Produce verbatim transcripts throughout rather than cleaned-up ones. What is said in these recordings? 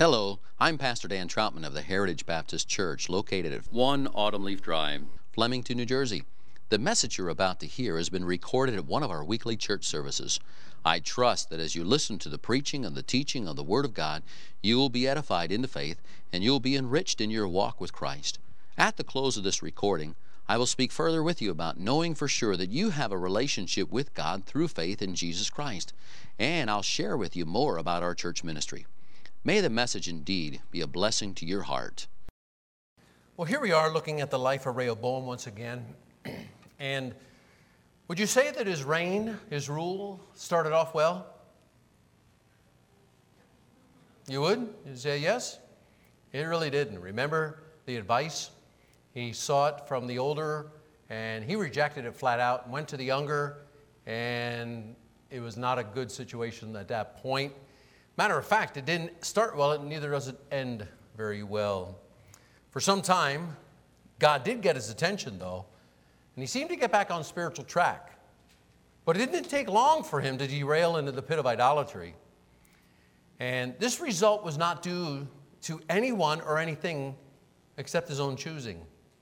Hello, I'm Pastor Dan Troutman of the Heritage Baptist Church, located at one Autumn Leaf Drive, Flemington, New Jersey. The message you're about to hear has been recorded at one of our weekly church services. I trust that as you listen to the preaching and the teaching of the Word of God, you will be edified into faith and you will be enriched in your walk with Christ. At the close of this recording, I will speak further with you about knowing for sure that you have a relationship with God through faith in Jesus Christ. And I'll share with you more about our church ministry. May the message indeed be a blessing to your heart. Well, here we are looking at the life of Rehoboam once again. And would you say that his reign, his rule, started off well? You would? You'd say yes? It really didn't. Remember the advice? He sought from the older, and he rejected it flat out and went to the younger, and it was not a good situation at that point. Matter of fact, it didn't start well, and neither does it end very well. For some time, God did get his attention, though, and he seemed to get back on spiritual track. But it didn't take long for him to derail into the pit of idolatry. And this result was not due to anyone or anything except his own choosing.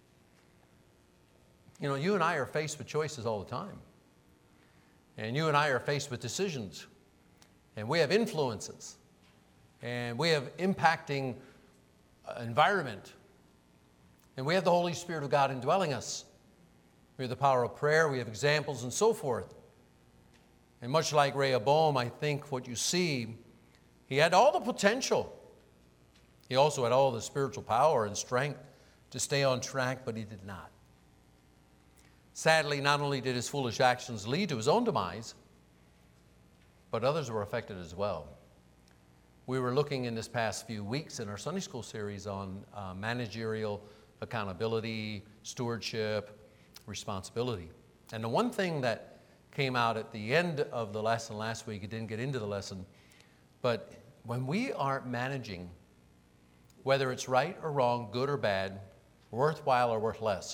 You know, you and I are faced with choices all the time. And you and I are faced with decisions. And we have influences, and we have impacting environment, and we have the Holy Spirit of God indwelling us. We have the power of prayer, we have examples, and so forth. And much like Rehoboam, I think what you see, he had all the potential. He also had all the spiritual power and strength to stay on track, but he did not. Sadly, not only did his foolish actions lead to his own demise, but others were affected as well. We were looking in this past few weeks in our Sunday school series on uh, managerial accountability, stewardship, responsibility. And the one thing that came out at the end of the lesson last week, it didn't get into the lesson, but when we are managing, whether it's right or wrong, good or bad, worthwhile or worthless,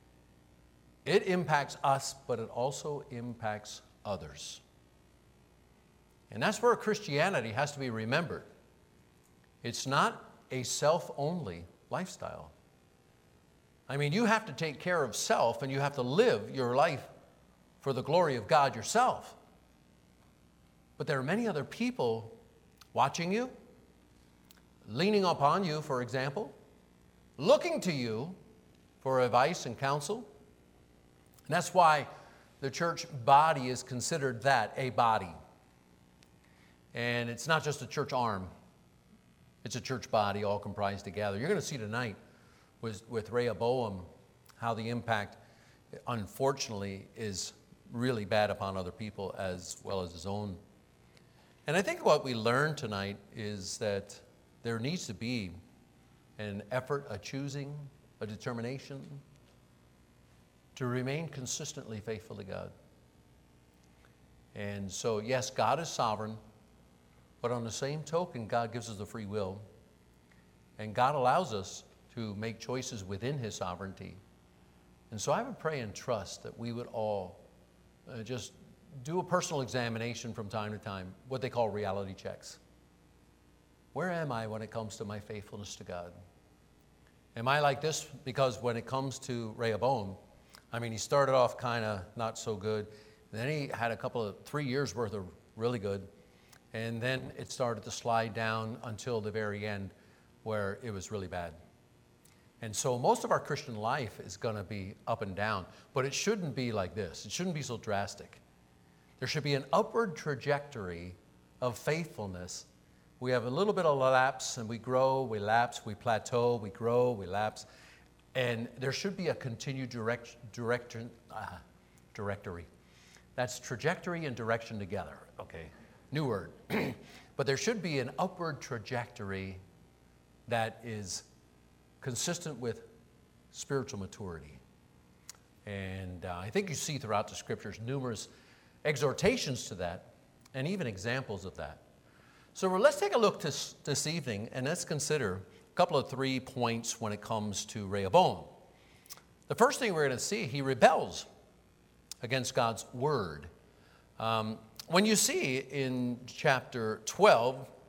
it impacts us, but it also impacts others. And that's where Christianity has to be remembered. It's not a self-only lifestyle. I mean, you have to take care of self, and you have to live your life for the glory of God yourself. But there are many other people watching you, leaning upon you, for example, looking to you for advice and counsel. And that's why the church body is considered that, a body. And it's not just a church arm. It's a church body all comprised together. You're going to see tonight with, with Rehoboam how the impact, unfortunately, is really bad upon other people as well as his own. And I think what we learned tonight is that there needs to be an effort, a choosing, a determination to remain consistently faithful to God. And so, yes, God is sovereign. But on the same token, God gives us the free will. And God allows us to make choices within his sovereignty. And so I would pray and trust that we would all uh, just do a personal examination from time to time, what they call reality checks. Where am I when it comes to my faithfulness to God? Am I like this? Because when it comes to Rehoboam, I mean, he started off kind of not so good. Then he had a couple of, three years worth of really good. And then it started to slide down until the very end where it was really bad. And so most of our Christian life is going to be up and down, but it shouldn't be like this. It shouldn't be so drastic. There should be an upward trajectory of faithfulness. We have a little bit of lapse, and we grow, we lapse, we plateau, we grow, we lapse. And there should be a continued direct, direction, uh, directory. That's trajectory and direction together, okay? New word. But there should be an upward trajectory that is consistent with spiritual maturity. And uh, I think you see throughout the scriptures numerous exhortations to that and even examples of that. So well, let's take a look this, this evening and let's consider a couple of three points when it comes to Rehoboam. The first thing we're going to see, he rebels against God's word. Um, When you see in chapter twelve,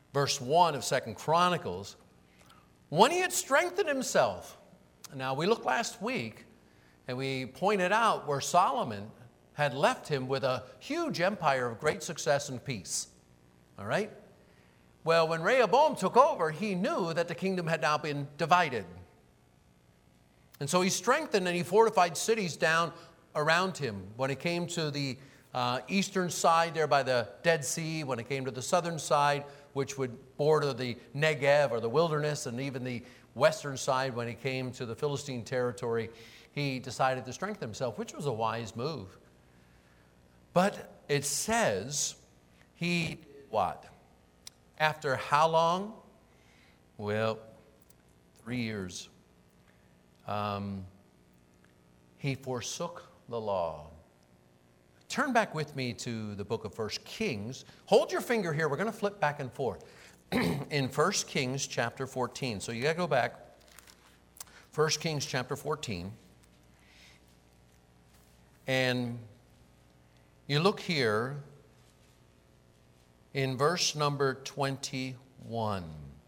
verse one of Second Chronicles, when he had strengthened himself. Now, we looked last week, and we pointed out where Solomon had left him with a huge empire of great success and peace. All right? Well, when Rehoboam took over, he knew that the kingdom had now been divided. And so he strengthened and he fortified cities down around him. When it came to the uh, eastern side there by the Dead Sea, when it came to the southern side, which would border the Negev or the wilderness, and even the western side when it came to the Philistine territory, he decided to strengthen himself, which was a wise move. But it says he, what? After how long? Well, three years. Um, he forsook the law. Turn back with me to the book of First Kings. Hold your finger here. We're going to flip back and forth. In First Kings chapter fourteen. So you got to go back. First Kings chapter fourteen. And you look here in verse number twenty-one.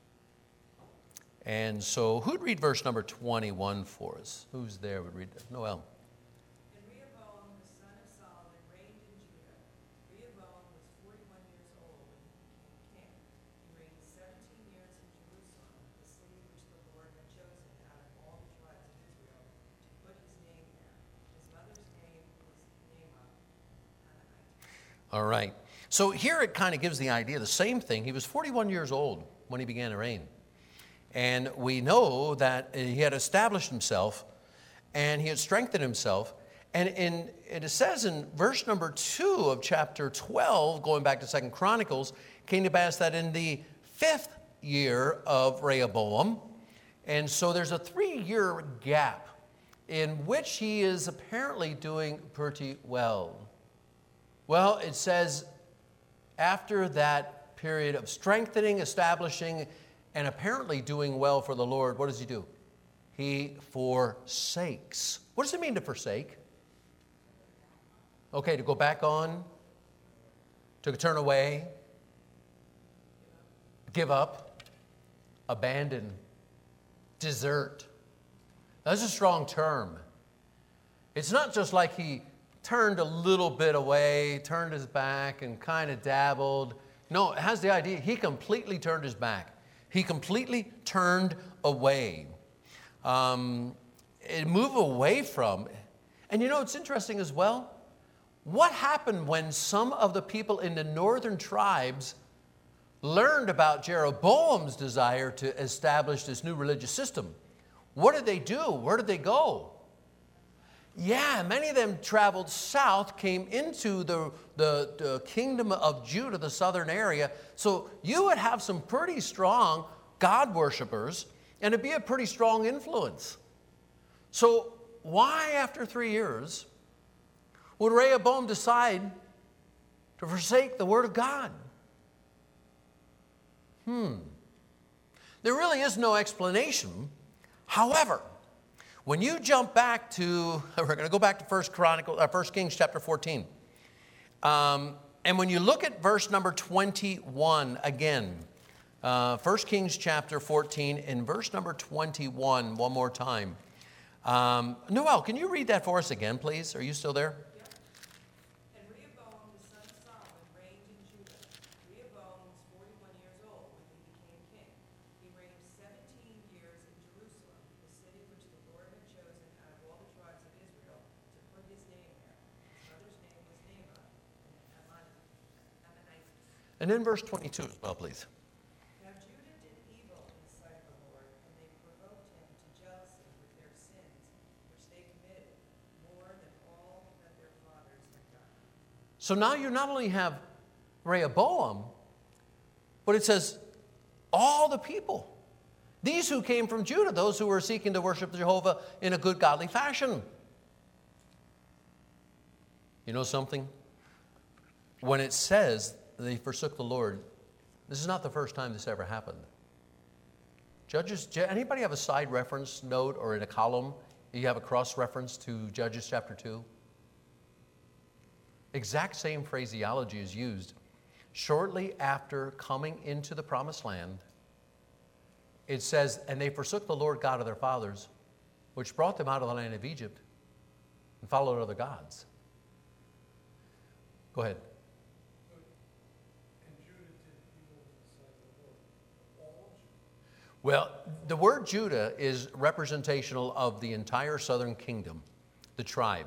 And so who'd read verse number twenty-one for us? Who's there would read that? Noel. And Rehoboam, the son of Solomon, reigned in Judah. Rehoboam was forty-one years old when he became king. He reigned seventeen years in Jerusalem, the city which the Lord had chosen out of all the tribes of Israel, to put his name there. His mother's name was Naamah, Ammonite. All right. So here it kind of gives the idea, the same thing. He was forty-one years old when he began to reign. And we know that he had established himself and he had strengthened himself. And in, it says in verse number two of chapter twelve, going back to Second Chronicles, came to pass that in the fifth year of Rehoboam, and so there's a three-year gap in which he is apparently doing pretty well. Well, it says after that period of strengthening, establishing, and apparently doing well for the Lord, what does he do? He forsakes. What does it mean to forsake? Okay, to go back on, to turn away, give up, abandon, desert. That's a strong term. It's not just like he turned a little bit away, turned his back, and kind of dabbled. No, it has the idea he completely turned his back. He completely turned away. Um, and move away from. And you know, it's interesting as well. What happened when some of the people in the northern tribes learned about Jeroboam's desire to establish this new religious system? What did they do? Where did they go? Yeah, many of them traveled south, came into the, the, the kingdom of Judah, the southern area. So you would have some pretty strong God worshipers, and it'd be a pretty strong influence. So why, after three years, would Rehoboam decide to forsake the word of God? Hmm. There really is no explanation. However, when you jump back to, we're going to go back to First Chronicle, uh, First Kings chapter fourteen. Um, and when you look at verse number twenty-one again, uh, First Kings chapter fourteen, in verse number twenty-one, one more time. Um, Noel, can you read that for us again, please? Are you still there? And Rehoboam, the son of Solomon, reigned in Judah. Rehoboam was forty-one years old when he became king. He reigned seventeen years in Jerusalem, the city which the Lord had chosen out of all the tribes of Israel, to put his name there. His mother's name was Naamah, an Ammonite. And then verse twenty-two as well, please. Now Judah did evil in the sight of the Lord, and they provoked him to jealousy with their sins, which they committed, more than all that their fathers had done. So now you not only have Rehoboam, but it says all the people. These who came from Judah, those who were seeking to worship Jehovah in a good, godly fashion. You know something? When it says they forsook the Lord, this is not the first time this ever happened. Judges, anybody have a side reference note or in a column, you have a cross-reference to Judges chapter two? Exact same phraseology is used. shortly after coming into the promised land, it says, and they forsook the Lord God of their fathers, which brought them out of the land of Egypt, and followed other gods. Go ahead. Well, the word Judah is representational of the entire southern kingdom, the tribe.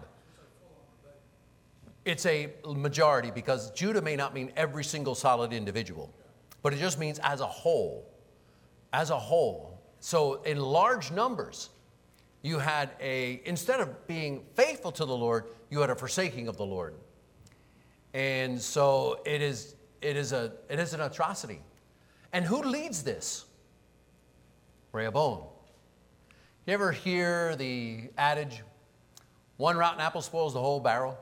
It's a majority because Judah may not mean every single solid individual, but it just means as a whole. As a whole. So in large numbers, you had a, instead of being faithful to the Lord, you had a forsaking of the Lord. And so it is, it is, a, it is an atrocity. And who leads this? Rehoboam. You ever hear the adage, one rotten apple spoils the whole barrel?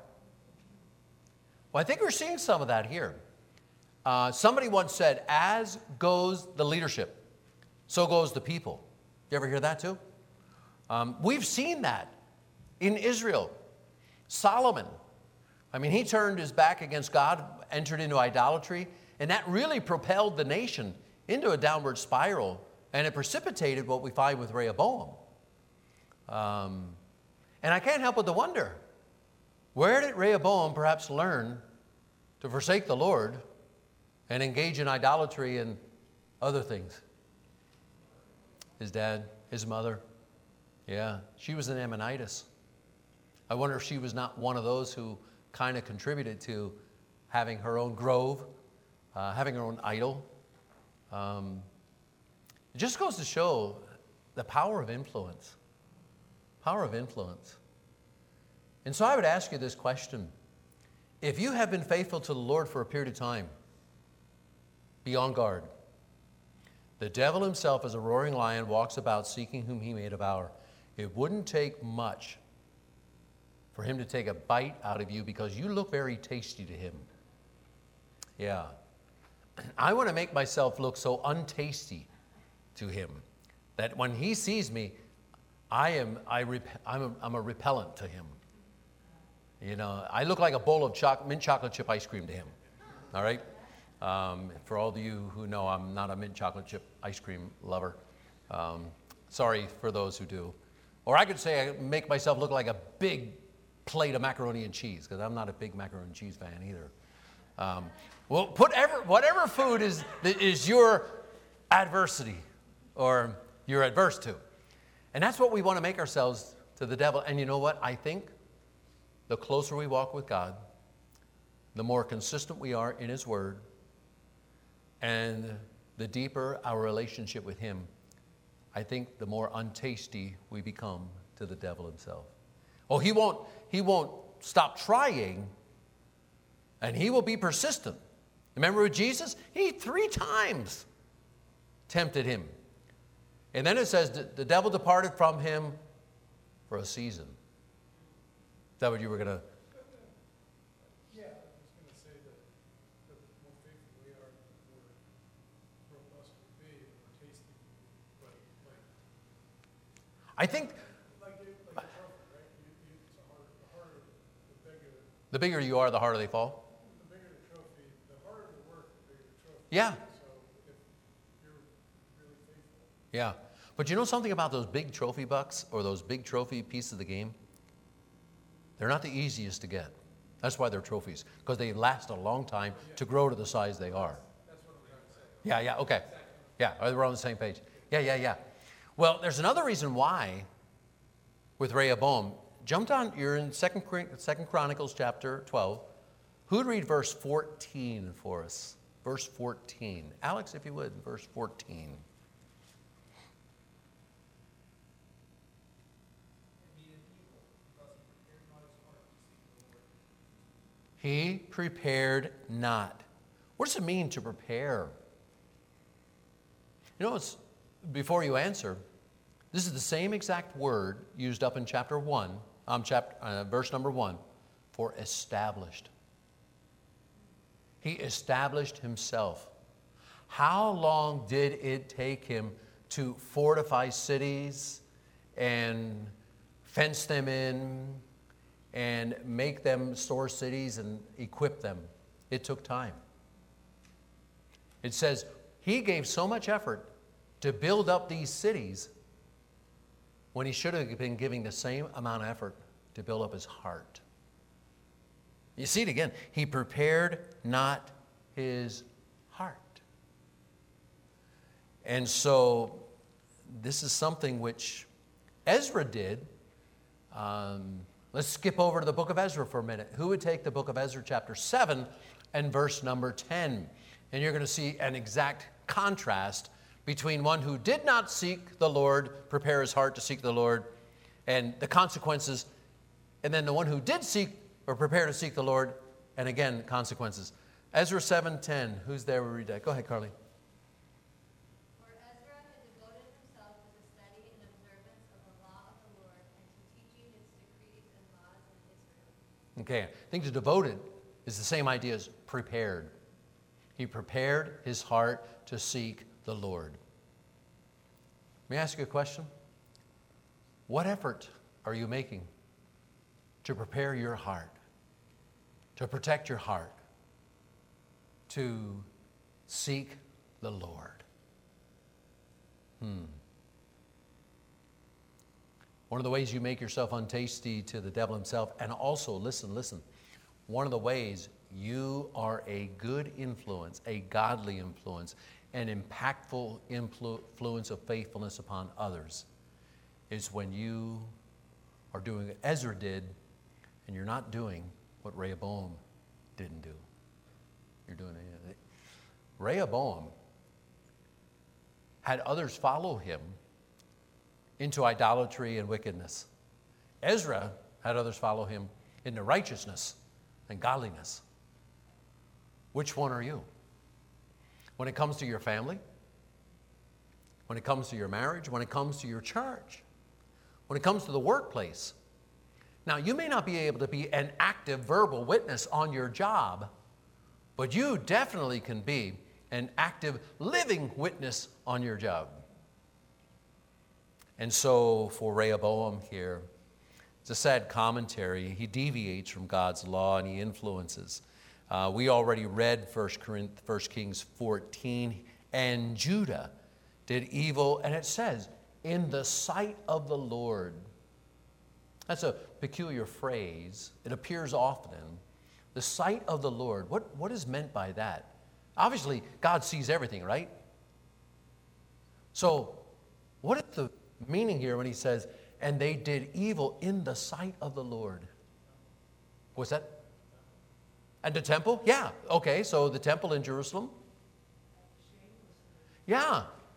Well, I think we're seeing some of that here. Uh, somebody once said, as goes the leadership, so goes the people. You ever hear that too? Um, we've seen that in Israel. Solomon, I mean, he turned his back against God, entered into idolatry, and that really propelled the nation into a downward spiral, and it precipitated what we find with Rehoboam. Um, and I can't help but to wonder, where did Rehoboam perhaps learn to forsake the Lord and engage in idolatry and other things? His dad, his mother. Yeah, she was an Ammonitess. I wonder if she was not one of those who kind of contributed to having her own grove, uh, having her own idol. Um, it just goes to show the power of influence. Power of influence. And so I would ask you this question. If you have been faithful to the Lord for a period of time, be on guard. The devil himself, as a roaring lion, walks about seeking whom he may devour. It wouldn't take much for him to take a bite out of you because you look very tasty to him. Yeah. I want to make myself look so untasty to him that when he sees me, I am, I rep, I'm, a, I'm a repellent to him. You know, I look like a bowl of choc- mint chocolate chip ice cream to him. All right? Um, for all of you who know, I'm not a mint chocolate chip ice cream lover. Um, sorry for those who do. Or I could say I make myself look like a big plate of macaroni and cheese, because I'm not a big macaroni and cheese fan either. Um, well, put ever, whatever food is, is your adversity or you're adverse to. And that's what we want to make ourselves to the devil. And you know what? I think the closer we walk with God, the more consistent we are in His Word, and the deeper our relationship with Him, I think the more untasty we become to the devil himself. Oh, he won't, he won't stop trying, and he will be persistent. Remember with Jesus? He three times tempted him. And then it says the devil departed from him for a season. Is that what you were going to? Yeah, I was going to say that the more faithful we are, the more robust we'll be, the more tasty we'll be. But like, I think like, it, like a trophy, right? You, you, it's a harder, the harder, the bigger. the bigger you are, the harder they fall. The bigger the trophy, the harder the work, the bigger the trophy. Yeah. So if you're really faithful. Yeah. But you know something about those big trophy bucks or those big trophy pieces of the game? They're not the easiest to get. That's why they're trophies, because they last a long time to grow to the size they are. That's what I'm trying to say. Yeah, yeah, okay. Yeah, we're on the same page. Yeah, yeah, yeah. Well, there's another reason why with Rehoboam. Jump down, you're in Second Chronicles chapter twelve. Who'd read verse fourteen for us? Verse fourteen. Alex, if you would, verse fourteen. He prepared not. What does it mean to prepare? You know, it's, before you answer, this is the same exact word used up in chapter one, um, chapter, uh, verse number one, for established. He established himself. How long did it take him to fortify cities and fence them in and make them store cities and equip them? It took time. It says he gave so much effort to build up these cities when he should have been giving the same amount of effort to build up his heart. You see it again. He prepared not his heart. And so this is something which Ezra did. Um, let's skip over to the book of Ezra for a minute. Who would take the book of Ezra chapter seven and verse number ten? And you're going to see an exact contrast between one who did not seek the Lord, prepare his heart to seek the Lord, and the consequences, and then the one who did seek or prepare to seek the Lord, and again, consequences. Ezra seven ten. Who's there? We read that. Go ahead, Carly. For Ezra had devoted himself to the study and observance of the law of the Lord and to teaching its decrees and laws in Israel. Okay, I think the devoted is the same idea as prepared. He prepared his heart to seek the Lord. May I ask you a question? What effort are you making to prepare your heart, to protect your heart, to seek the Lord? Hmm. One of the ways you make yourself untasty to the devil himself, and also, listen, listen, one of the ways you are a good influence, a godly influence, an impactful influ- influence of faithfulness upon others is when you are doing what Ezra did, and you're not doing what Rehoboam didn't do. You're doing it. Rehoboam had others follow him into idolatry and wickedness. Ezra had others follow him into righteousness and godliness. Which one are you? When it comes to your family, when it comes to your marriage, when it comes to your church, when it comes to the workplace. Now, you may not be able to be an active verbal witness on your job, but you definitely can be an active living witness on your job. And so for Rehoboam here, it's a sad commentary. He deviates from God's law and he influences. Uh, we already read First Kings fourteen, and Judah did evil, and it says, in the sight of the Lord. That's a peculiar phrase. It appears often. The sight of the Lord. What, what is meant by that? Obviously, God sees everything, right? So, what is the meaning here when he says, and they did evil in the sight of the Lord? What's that? And the temple? Yeah. Okay, so the temple in Jerusalem? Yeah.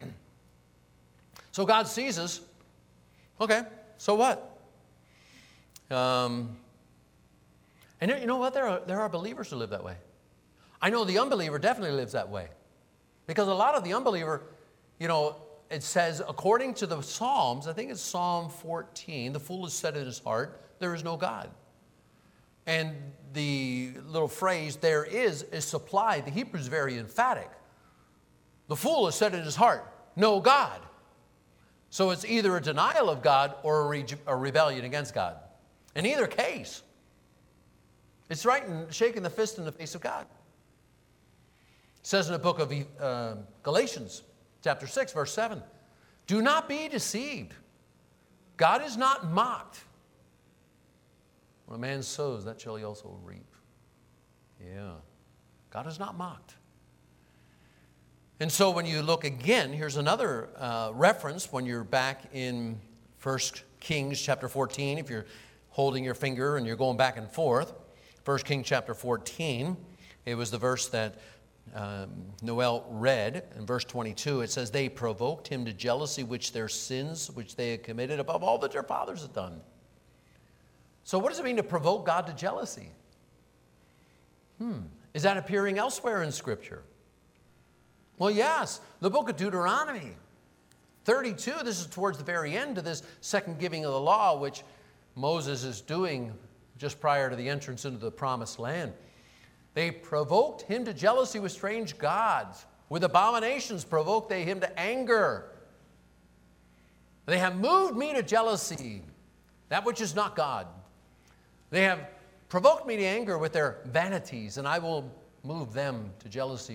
So God sees us. Okay, so what? Um, and you know what? There are, there are believers who live that way. I know the unbeliever definitely lives that way. Because a lot of the unbeliever, you know, it says, according to the Psalms, I think it's Psalm fourteen, the fool has said in his heart, there is no God. And the little phrase, there is, is supplied. The Hebrew is very emphatic. The fool has said in his heart, no God. So it's either a denial of God or a, re- a rebellion against God. In either case, it's right in shaking the fist in the face of God. It says in the book of uh, Galatians, chapter six, verse seven, do not be deceived. God is not mocked. When a man sows, that shall he also reap. Yeah. God is not mocked. And so when you look again, here's another uh, reference when you're back in First Kings chapter fourteen, if you're holding your finger and you're going back and forth. First Kings chapter fourteen, it was the verse that um, Noel read. In verse twenty-two, it says, they provoked him to jealousy, which their sins, which they had committed above all that their fathers had done. So what does it mean to provoke God to jealousy? Hmm. Is that appearing elsewhere in Scripture? Well, yes. The book of Deuteronomy thirty-two, this is towards the very end of this second giving of the law, which Moses is doing just prior to the entrance into the promised land. They provoked him to jealousy with strange gods. With abominations provoked they him to anger. They have moved me to jealousy, that which is not God. They have provoked me to anger with their vanities, and I will move them to jealousy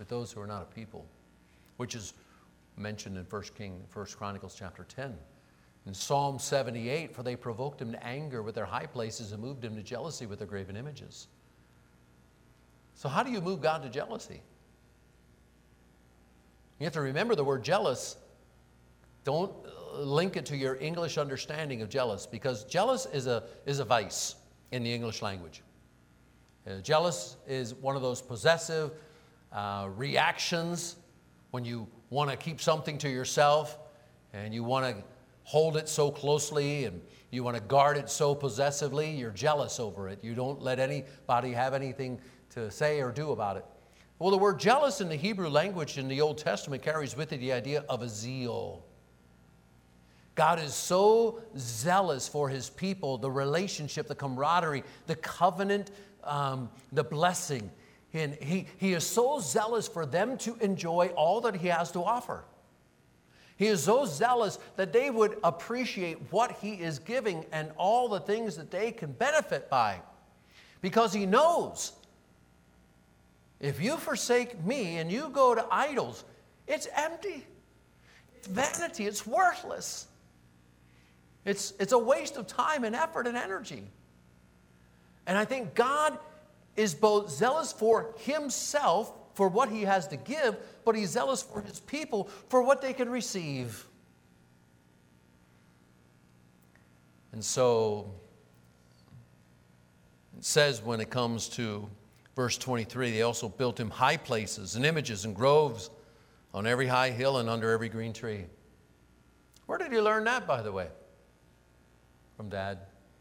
with those who are not a people, which is mentioned in First King, First Chronicles chapter ten. In Psalm seventy-eight, for they provoked him to anger with their high places and moved him to jealousy with their graven images. So how do you move God to jealousy? You have to remember the word jealous. Don't link it to your English understanding of jealous, because jealous is a, is a vice in the English language. Uh, jealous is one of those possessive uh, reactions when you want to keep something to yourself and you want to hold it so closely and you want to guard it so possessively. You're jealous over it. You don't let anybody have anything to say or do about it. Well, the word jealous in the Hebrew language in the Old Testament carries with it the idea of a zeal. God is so zealous for his people, the relationship, the camaraderie, the covenant, um, the blessing. And he, he is so zealous for them to enjoy all that he has to offer. He is so zealous that they would appreciate what he is giving and all the things that they can benefit by. Because he knows, if you forsake me and you go to idols, it's empty. It's vanity. It's worthless. It's, it's a waste of time and effort and energy. And I think God is both zealous for himself, for what he has to give, but he's zealous for his people, for what they can receive. And so it says when it comes to verse twenty-three, they also built him high places and images and groves on every high hill and under every green tree. Where did he learn that, by the way? From Dad.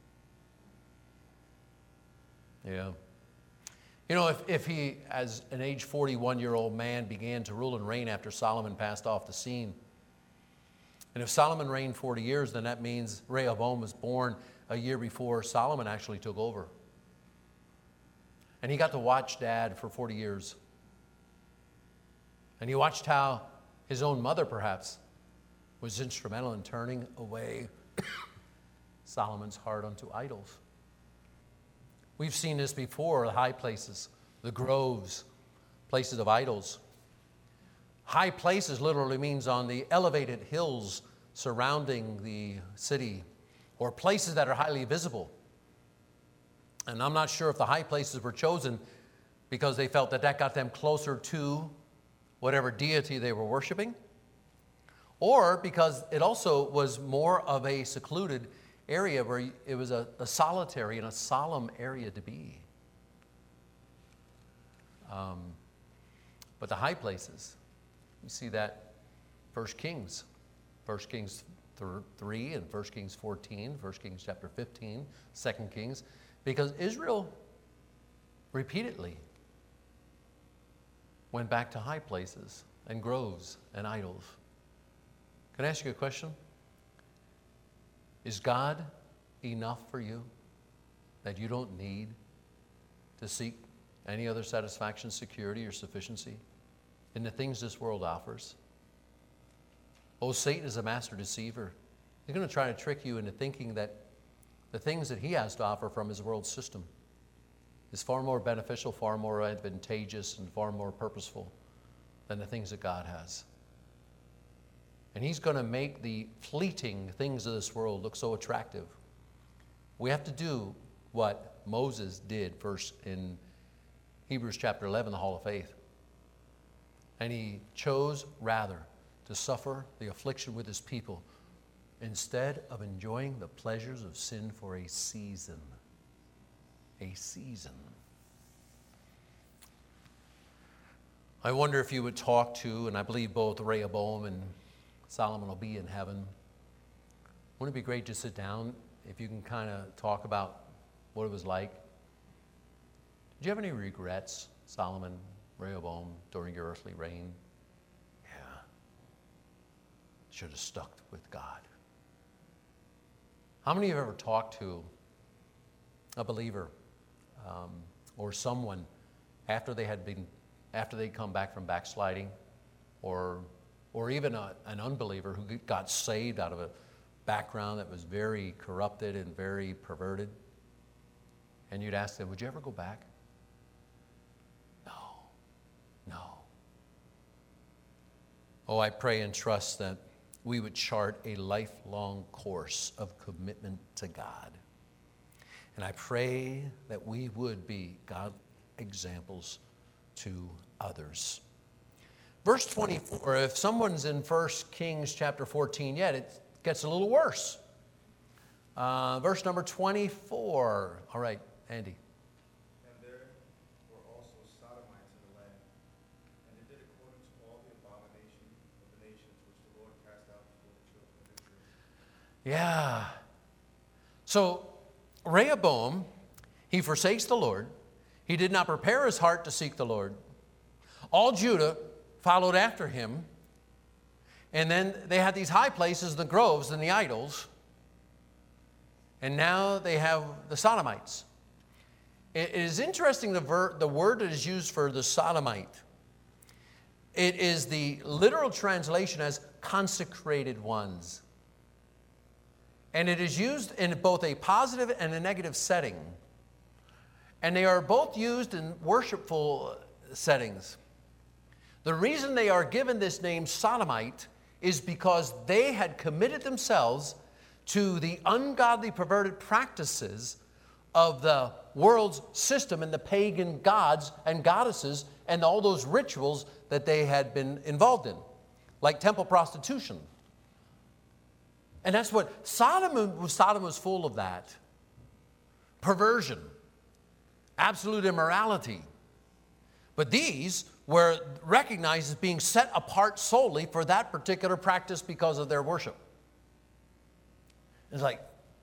Yeah. You know, if, if he, as an age forty-one-year-old man, began to rule and reign after Solomon passed off the scene, and if Solomon reigned forty years, then that means Rehoboam was born a year before Solomon actually took over. And he got to watch Dad for forty years. And he watched how his own mother, perhaps, was instrumental in turning away Solomon's heart unto idols. We've seen this before, the high places, the groves, places of idols. High places literally means on the elevated hills surrounding the city, or places that are highly visible. And I'm not sure if the high places were chosen because they felt that that got them closer to whatever deity they were worshiping, or because it also was more of a secluded area where it was a, a solitary and a solemn area to be. Um, but the high places, you see that First Kings, First Kings three and First Kings fourteen, First Kings chapter fifteen, Second Kings, because Israel repeatedly went back to high places and groves and idols. Can I ask you a question? Is God enough for you that you don't need to seek any other satisfaction, security, or sufficiency in the things this world offers? Oh, Satan is a master deceiver. He's going to try to trick you into thinking that the things that he has to offer from his world system is far more beneficial, far more advantageous, and far more purposeful than the things that God has. And he's going to make the fleeting things of this world look so attractive. We have to do what Moses did first in Hebrews chapter eleven, the Hall of Faith. And he chose rather to suffer the affliction with his people instead of enjoying the pleasures of sin for a season. A season. I wonder if you would talk to, and I believe both Rehoboam and Solomon will be in heaven. Wouldn't it be great to sit down if you can kind of talk about what it was like? Did you have any regrets, Solomon, Rehoboam, during your earthly reign? Yeah. Should have stuck with God. How many of you have ever talked to a believer um, or someone after they had been, after they'd come back from backsliding, or or even a, an unbeliever who got saved out of a background that was very corrupted and very perverted? And you'd ask them, would you ever go back? No, no. Oh, I pray and trust that we would chart a lifelong course of commitment to God. And I pray that we would be God examples to others. Verse twenty-four, if someone's in First Kings chapter fourteen yet, it gets a little worse. Uh, verse number twenty-four. All right, Andy. And there were also Sodomites in the land, and they did according to all the abomination of the nations which the Lord cast out before the children of Israel. Yeah. So Rehoboam, he forsakes the Lord. He did not prepare his heart to seek the Lord. All Judah followed after him. And then they had these high places, the groves and the idols. And now they have the Sodomites. It is interesting, the, ver- the word that is used for the Sodomite. It is the literal translation as consecrated ones. And it is used in both a positive and a negative setting. And they are both used in worshipful settings. The reason they are given this name Sodomite is because they had committed themselves to the ungodly, perverted practices of the world's system and the pagan gods and goddesses and all those rituals that they had been involved in, like temple prostitution. And that's what Sodom, Sodom was full of that. Perversion, absolute immorality. But these were recognized as being set apart solely for that particular practice because of their worship. It's like,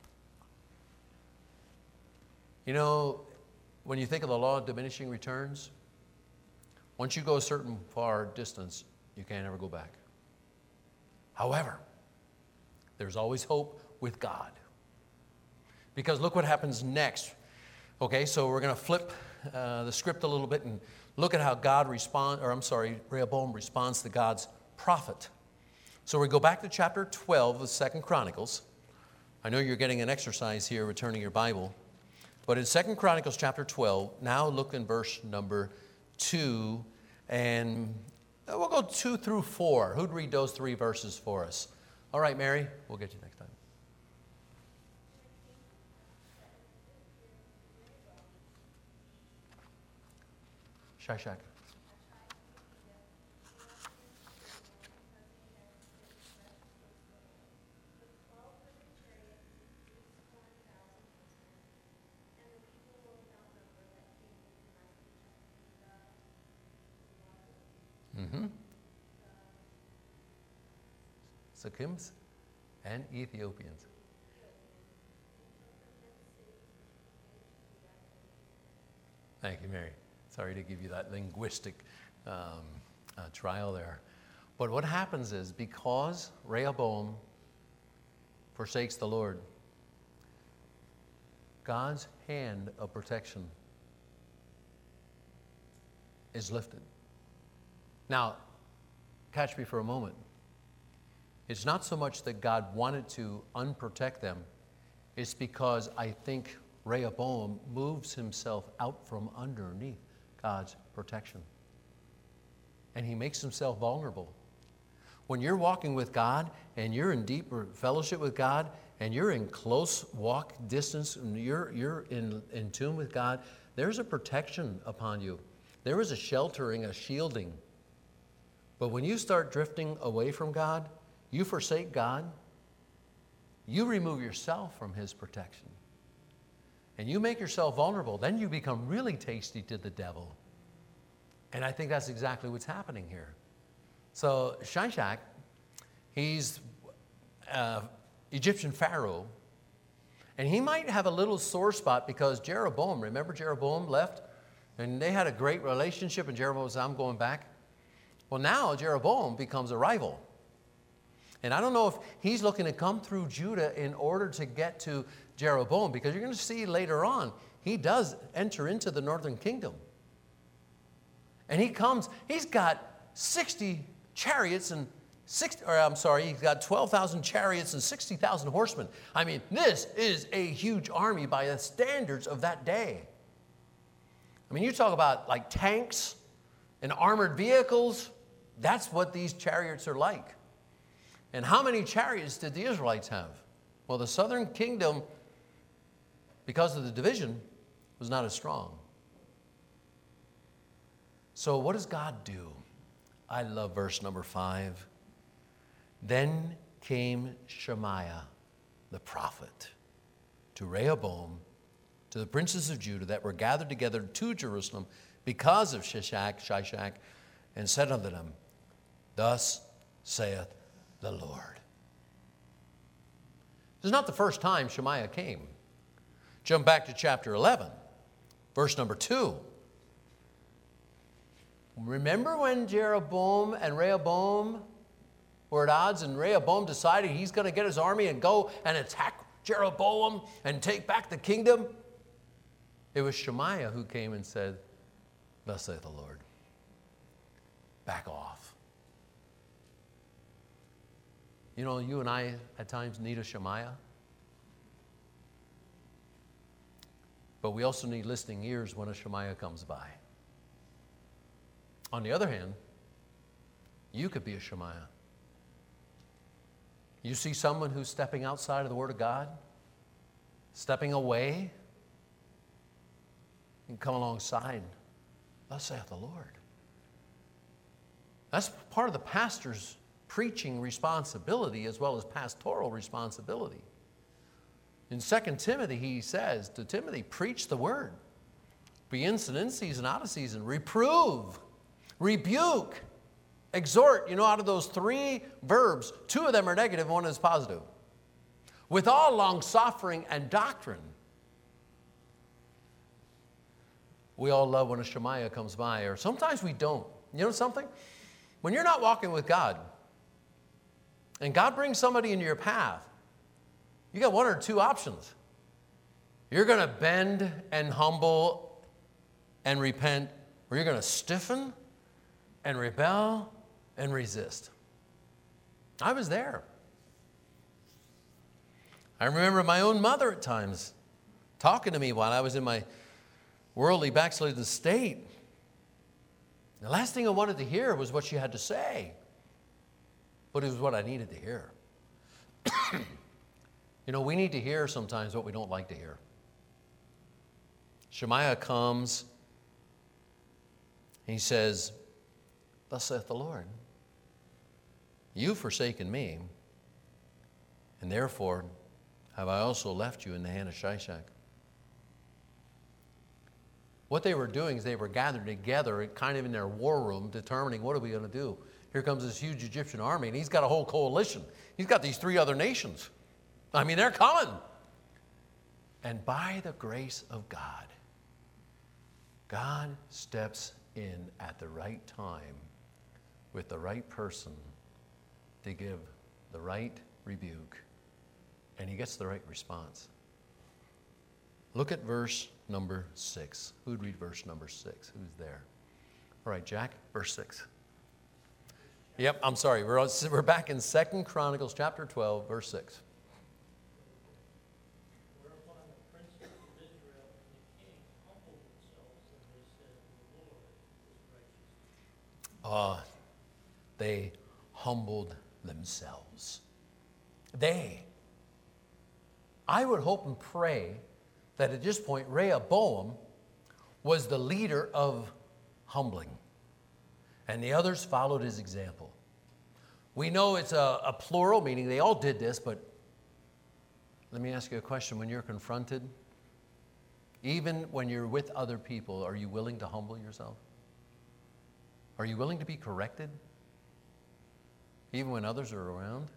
you know, when you think of the law of diminishing returns, once you go a certain far distance, you can't ever go back. However, there's always hope with God. Because look what happens next. Okay, so we're going to flip uh, the script a little bit and look at how God responds, or I'm sorry, Rehoboam responds to God's prophet. So we go back to chapter twelve of Second Chronicles. I know you're getting an exercise here, returning your Bible. But in Second Chronicles chapter twelve, now look in verse number two, and we'll go two through four. Who'd read those three verses for us? All right, Mary, we'll get you next time. Shishak. Mm-hmm. Sakims and Ethiopians. Thank you, Mary. Sorry to give you that linguistic um, uh, trial there. But what happens is, because Rehoboam forsakes the Lord, God's hand of protection is lifted. Now, catch me for a moment. It's not so much that God wanted to unprotect them. It's because I think Rehoboam moves himself out from underneath God's protection. And he makes himself vulnerable. When you're walking with God and you're in deeper fellowship with God and you're in close walk distance and you're, you're in, in tune with God, there's a protection upon you. There is a sheltering, a shielding. But when you start drifting away from God, you forsake God, you remove yourself from His protection. And you make yourself vulnerable, then you become really tasty to the devil. And I think that's exactly what's happening here. So Shishak, he's uh, Egyptian Pharaoh, and he might have a little sore spot because Jeroboam, remember Jeroboam left? And they had a great relationship, and Jeroboam said, I'm going back. Well, now Jeroboam becomes a rival. And I don't know if he's looking to come through Judah in order to get to Jeroboam, because you're going to see later on, he does enter into the northern kingdom. And he comes, he's got sixty chariots and sixty, or I'm sorry, he's got twelve thousand chariots and sixty thousand horsemen. I mean, this is a huge army by the standards of that day. I mean, you talk about like tanks and armored vehicles. That's what these chariots are like. And how many chariots did the Israelites have? Well, the southern kingdom, because of the division, was not as strong. So what does God do? I love verse number five. Then came Shemaiah, the prophet, to Rehoboam, to the princes of Judah that were gathered together to Jerusalem because of Shishak, Shishak, and said unto them, Thus saith the Lord. This is not the first time Shemaiah came. Jump back to chapter eleven, verse number two. Remember when Jeroboam and Rehoboam were at odds, and Rehoboam decided he's going to get his army and go and attack Jeroboam and take back the kingdom? It was Shemaiah who came and said, Thus saith the Lord. Back off. You know, you and I at times need a Shemaiah. But we also need listening ears when a Shemaiah comes by. On the other hand, you could be a Shemaiah. You see someone who's stepping outside of the Word of God, stepping away, and come alongside. Thus saith the Lord. That's part of the pastor's preaching responsibility as well as pastoral responsibility. In Second Timothy, he says to Timothy, preach the word. Be instant in season, out of season. Reprove, rebuke, exhort. You know, out of those three verbs, two of them are negative, one is positive. With all long-suffering and doctrine. We all love when a Shemaiah comes by, or sometimes we don't. You know something? When you're not walking with God, and God brings somebody into your path, you got one or two options. You're going to bend and humble and repent, or you're going to stiffen and rebel and resist. I was there. I remember my own mother at times talking to me while I was in my worldly backslidden state. The last thing I wanted to hear was what she had to say, but it was what I needed to hear. You know, we need to hear sometimes what we don't like to hear. Shemaiah comes, he says, Thus saith the Lord, you've forsaken me, and therefore have I also left you in the hand of Shishak. What they were doing is they were gathered together kind of in their war room, determining what are we going to do. Here comes this huge Egyptian army, and he's got a whole coalition. He's got these three other nations. I mean, they're coming. And by the grace of God, God steps in at the right time with the right person to give the right rebuke, and he gets the right response. Look at verse number six. Who'd read verse number six? Who's there? All right, Jack, verse six. Yep, I'm sorry. We're, on, we're back in Second Chronicles chapter twelve, verse six. Whereupon the princes of Israel and the king humbled themselves, and they said, The Lord is righteous. Uh, they humbled themselves. They. I would hope and pray that at this point, Rehoboam was the leader of humbling, and the others followed his example. We know it's a, a plural, meaning they all did this, but let me ask you a question. When you're confronted, even when you're with other people, are you willing to humble yourself? Are you willing to be corrected, even when others are around?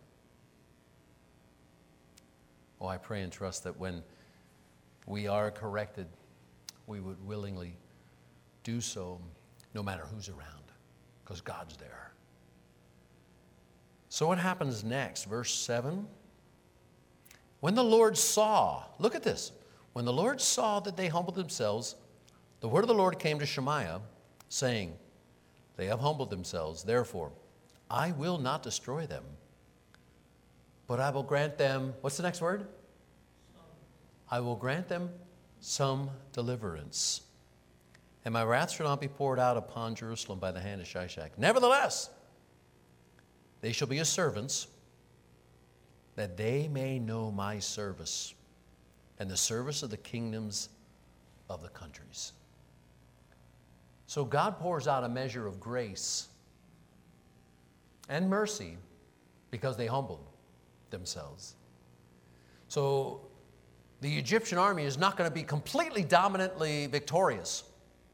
Oh, I pray and trust that when we are corrected, we would willingly do so no matter who's around, because God's there. So what happens next? Verse seven. When the Lord saw, look at this. When the Lord saw that they humbled themselves, the word of the Lord came to Shemaiah, saying, They have humbled themselves, therefore I will not destroy them, but I will grant them, what's the next word? I will grant them some deliverance, and my wrath shall not be poured out upon Jerusalem by the hand of Shishak. Nevertheless, They shall be as servants, that they may know my service and the service of the kingdoms of the countries. So God pours out a measure of grace and mercy because they humbled themselves. So the Egyptian army is not going to be completely dominantly victorious,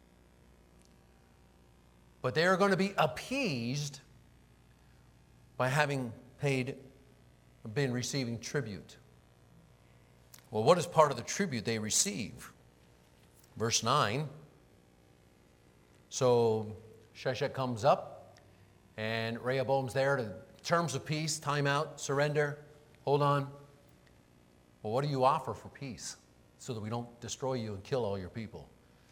but they are going to be appeased by having paid, been receiving tribute. Well, what is part of the tribute they receive? Verse nine. So Shishak comes up, and Rehoboam's there to terms of peace, time out, surrender, hold on. Well, what do you offer for peace so that we don't destroy you and kill all your people?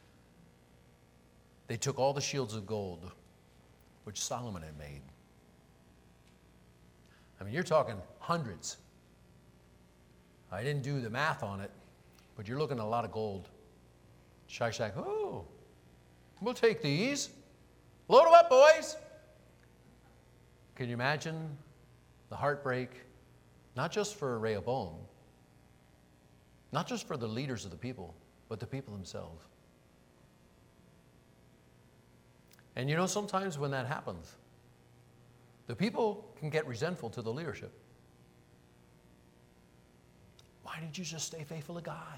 They took all the shields of gold which Solomon had made. I mean, you're talking hundreds. I didn't do the math on it, but you're looking at a lot of gold. Shishak, oh, we'll take these. Load them up, boys. Can you imagine the heartbreak, not just for Rehoboam, not just for the leaders of the people, but the people themselves? And you know, sometimes when that happens, the people can get resentful to the leadership. Why did you just stay faithful to God?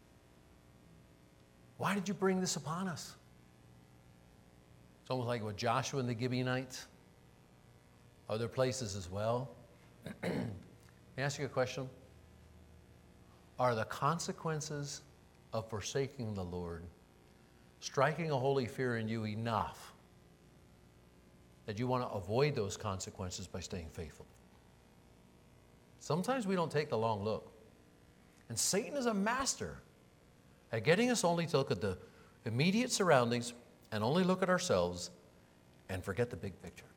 Why did you bring this upon us? It's almost like with Joshua and the Gibeonites, other places as well. Let me ask you a question. Are the consequences of forsaking the Lord striking a holy fear in you enough that you want to avoid those consequences by staying faithful? Sometimes we don't take the long look. And Satan is a master at getting us only to look at the immediate surroundings and only look at ourselves and forget the big picture.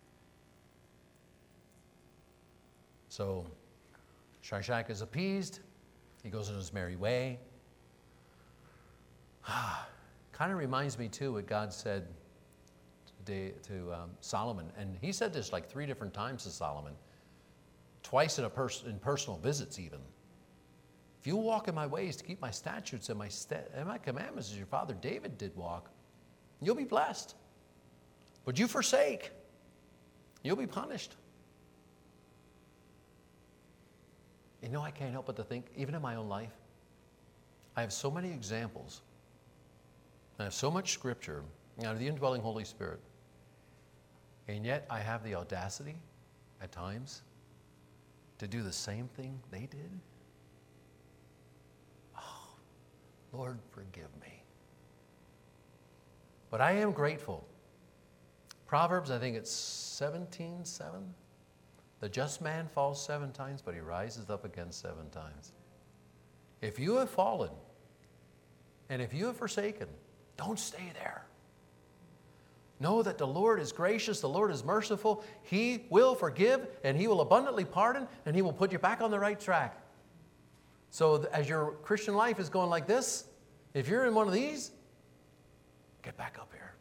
So Shishak is appeased. He goes on his merry way. Kind of reminds me, too, what God said to, to um, Solomon. And he said this like three different times to Solomon, twice in, a pers- in personal visits even. If you walk in my ways to keep my statutes and my, st- and my commandments as your father David did walk, you'll be blessed. But you forsake, you'll be punished. You know, I can't help but to think, even in my own life, I have so many examples. I have so much scripture out of the indwelling Holy Spirit. And yet I have the audacity at times to do the same thing they did. Oh, Lord, forgive me. But I am grateful. Proverbs, I think it's seventeen seven. The just man falls seven times, but he rises up again seven times. If you have fallen, and if you have forsaken, don't stay there. Know that the Lord is gracious, the Lord is merciful. He will forgive, and He will abundantly pardon, and He will put you back on the right track. So as your Christian life is going like this, if you're in one of these, get back up here.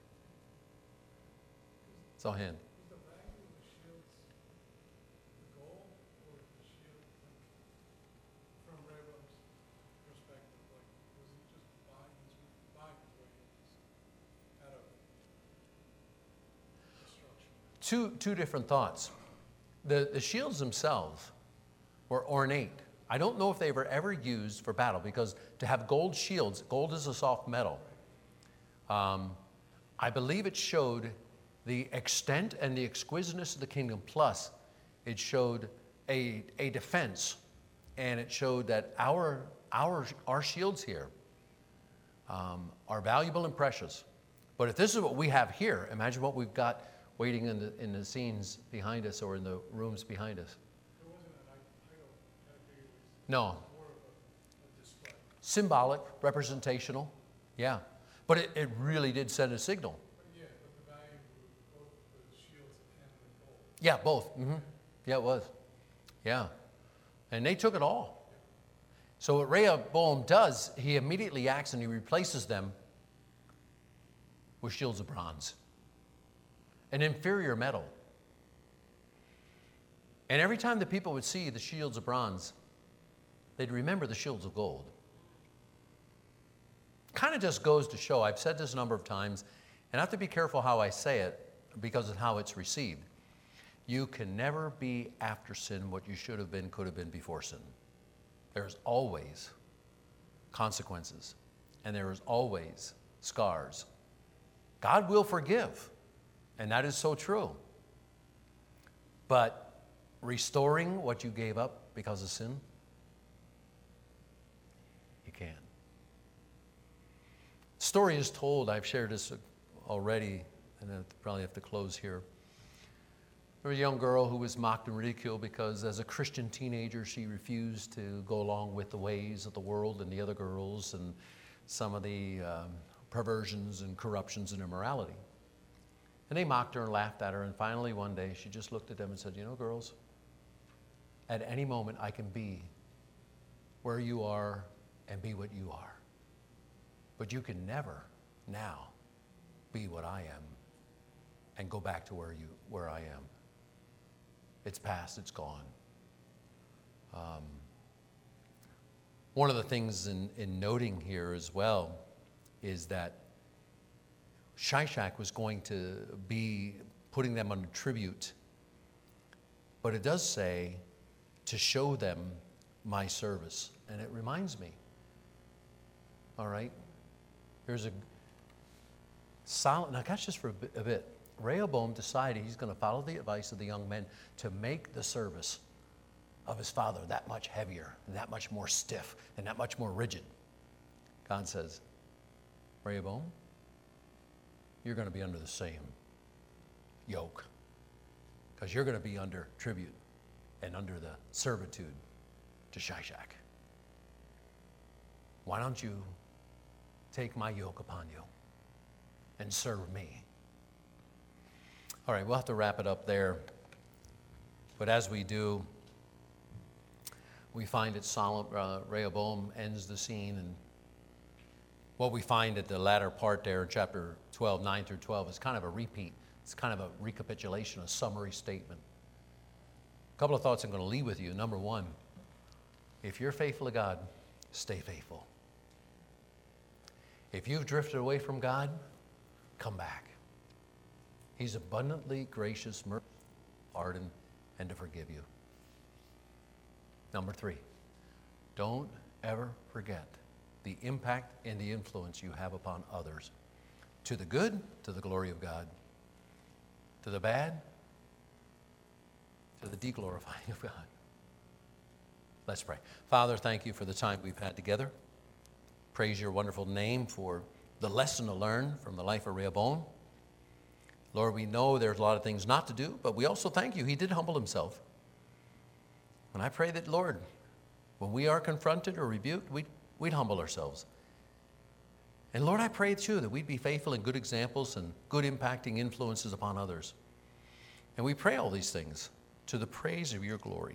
It's all hand. Is the value of the shields the gold, or is the shield, like, from Rehoboam's perspective, like, was he just buying his, buying his way out of destruction? Two, two different thoughts. The, the shields themselves were ornate. I don't know if they were ever used for battle, because to have gold shields, gold is a soft metal. Um, I believe it showed the extent and the exquisiteness of the kingdom, plus it showed a, a defense, and it showed that our, our, our shields here um, are valuable and precious. But if this is what we have here, imagine what we've got waiting in the, in the scenes behind us or in the rooms behind us. It wasn't an idol category, it was No. more of a, a display. Symbolic, representational, yeah. But it, it really did send a signal. But yeah, but the value of both the shields and the gold. Yeah, both. Mm-hmm. Yeah, it was. Yeah. And they took it all. So what Rehoboam does, he immediately acts and he replaces them with shields of bronze, an inferior metal. And every time the people would see the shields of bronze, they'd remember the shields of gold. Kind of just goes to show, I've said this a number of times, and I have to be careful how I say it because of how it's received. You can never be after sin what you should have been, could have been before sin. There's always consequences, and there is always scars. God will forgive, and that is so true. But restoring what you gave up because of sin, you can't. Story is told, I've shared this already, and I probably have to close here. There was a young girl who was mocked and ridiculed because as a Christian teenager, she refused to go along with the ways of the world and the other girls and some of the um, perversions and corruptions and immorality. And they mocked her and laughed at her, and finally one day she just looked at them and said, you know, girls, at any moment I can be where you are and be what you are. But you can never now be what I am and go back to where you where I am. It's past, it's gone. Um, one of the things in, in noting here as well is that Shishak was going to be putting them under tribute. But it does say to show them my service. And it reminds me, all right, there's a solid, now catch this for a bit, a bit. Rehoboam decided he's going to follow the advice of the young men to make the service of his father that much heavier, and that much more stiff, and that much more rigid. God says, Rehoboam, you're going to be under the same yoke because you're going to be under tribute and under the servitude to Shishak. Why don't you take my yoke upon you and serve me? All right, we'll have to wrap it up there. But as we do, we find it solemn. Uh, Rehoboam ends the scene, and what we find at the latter part there in chapter twelve, nine through twelve, is kind of a repeat. It's kind of a recapitulation, a summary statement. A couple of thoughts I'm going to leave with you. Number one, if you're faithful to God, stay faithful. If you've drifted away from God, come back. He's abundantly gracious, merciful, pardon, and to forgive you. Number three, don't ever forget the impact and the influence you have upon others. To the good, to the glory of God. To the bad, to the deglorifying of God. Let's pray. Father, thank you for the time we've had together. Praise your wonderful name for the lesson to learn from the life of Rehoboam. Lord, we know there's a lot of things not to do, but we also thank you. He did humble himself. And I pray that, Lord, when we are confronted or rebuked, we'd, we'd humble ourselves. And Lord, I pray too that we'd be faithful and good examples and good impacting influences upon others. And we pray all these things to the praise of your glory.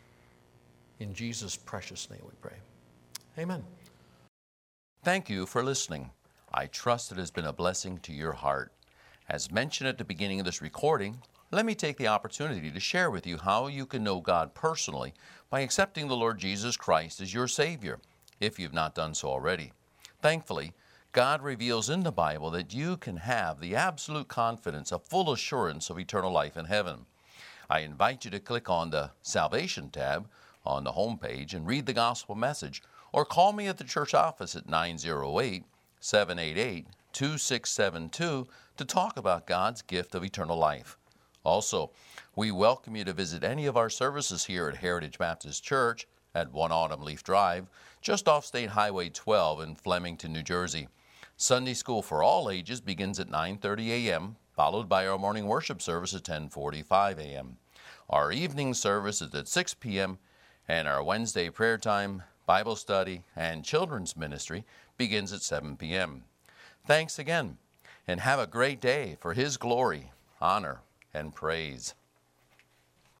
In Jesus' precious name we pray. Amen. Thank you for listening. I trust it has been a blessing to your heart. As mentioned at the beginning of this recording, let me take the opportunity to share with you how you can know God personally by accepting the Lord Jesus Christ as your Savior, if you've not done so already. Thankfully, God reveals in the Bible that you can have the absolute confidence, a full assurance of eternal life in heaven. I invite you to click on the Salvation tab on the home page and read the gospel message, or call me at the church office at nine oh eight, seven eight eight, two six seven two to talk about God's gift of eternal life. Also, we welcome you to visit any of our services here at Heritage Baptist Church at one Autumn Leaf Drive, just off State Highway twelve in Flemington, New Jersey. Sunday school for all ages begins at nine thirty a.m., followed by our morning worship service at ten forty-five a.m. Our evening service is at six p.m., and our Wednesday prayer time, Bible study, and children's ministry begins at seven p.m. Thanks again, and have a great day for His glory, honor, and praise.